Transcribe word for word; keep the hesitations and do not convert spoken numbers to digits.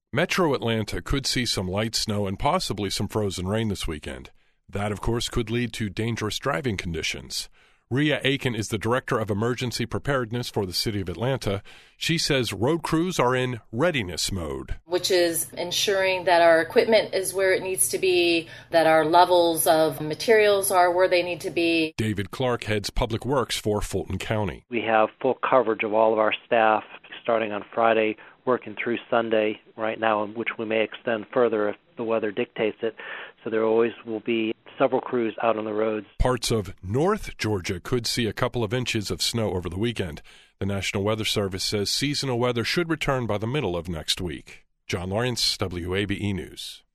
Metro Atlanta could see some light snow and possibly some frozen rain this weekend. That, of course, could lead to dangerous driving conditions. Rhea Aiken is the Director of Emergency Preparedness for the City of Atlanta. She says road crews are in readiness mode, which is ensuring that our equipment is where it needs to be, that our levels of materials are where they need to be. David Clark heads Public Works for Fulton County. We have full coverage of all of our staff starting on Friday, working through Sunday right now, which we may extend further if the weather dictates it. So there always will be several crews out on the roads. Parts of North Georgia could see a couple of inches of snow over the weekend. The National Weather Service says seasonal weather should return by the middle of next week. John Lawrence, W A B E News.